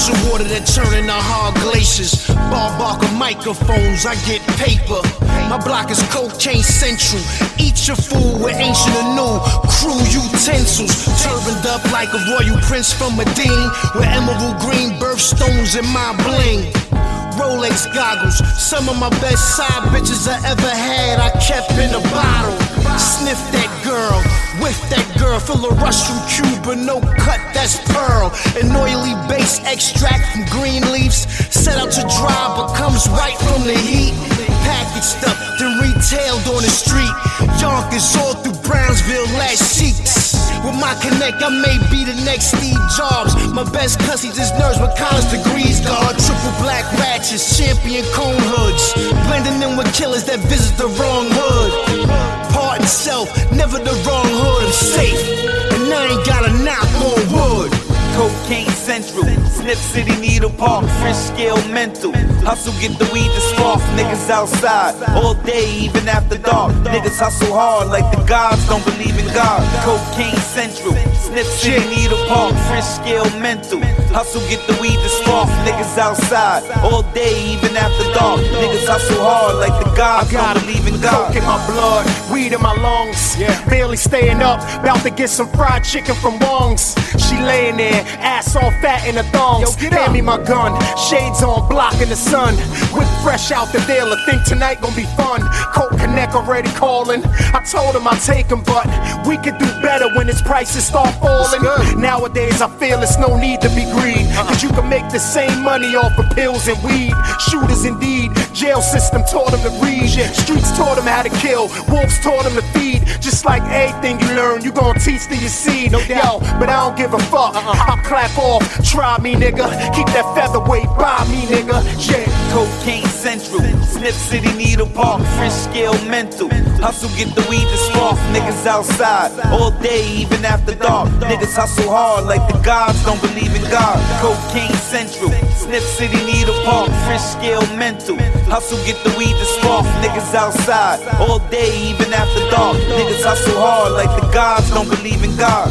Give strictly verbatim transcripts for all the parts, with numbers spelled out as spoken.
Ocean water that turn into hard glaciers. Bar barker microphones, I get paper. My block is cocaine central. Eat your food with ancient and new crew utensils. Turbaned up like a royal prince from Medine, with emerald green birthstones in my bling. Rolex goggles, some of my best side bitches I ever had, I kept in a bottle. Sniff that girl, whiff that girl, fill a rush from Cuba, no cut, that's pearl. An oily base extract from green leaves, set out to dry but comes right from the heat. Packaged up, then retailed on the street. Yonkers all through Brownsville, last sheets. With my connect, I may be the next Steve Jobs. My best cussy just nerves with college degrees, guard. Triple black ratchets, champion cone hoods. Blending in with killers that visit the wrong hood. Pardon self, never the wrong hood. I'm safe, and I ain't got a knock on wood. Cocaine Central, Snip City, Needle Park, French scale mental. Hustle, get the weed to spark. Niggas outside all day, even after dark. Niggas hustle hard like the gods don't believe in God. Cocaine Central, Snip City, Needle Park, French scale mental. Hustle, get the weed to spark. Niggas outside all day, even after dark. Niggas hustle hard like the gods don't believe in God. Coke in my blood, weed in my lungs. Yeah. Barely staying up, about to get some fried chicken from Wong's. She laying there, ass all fat in the thongs. Yo, hand me my gun, shades on, blocking the sun. Whip fresh out the dealer, think tonight gon' be fun. Coke Connect already calling. I told him I'd take him, but we could do better when his prices start falling. Nowadays I feel it's no need to be greedy, cause you can make the same money off of pills and weed. Shooters indeed, jail system taught him to read. Streets taught him how to kill, wolves taught him to feed. Just like everything you learn, you gon' teach to your seed. No doubt, but I don't give a fuck. I'll clap off, try me nigga. Keep that featherweight by me nigga. Yeah. Cocaine Central, Snip City, Needle Park, French scale mental. Hustle, get the weed to spark. Niggas outside all day, even after dark. Niggas hustle hard like the gods don't believe in God. Cocaine Central, Snip City, Needle Park, French scale mental. Hustle, get the weed to spark. Niggas outside all day, even after dark. Niggas hustle hard like the gods don't believe in God.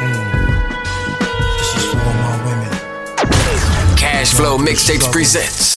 Cashflow Mixtapes presents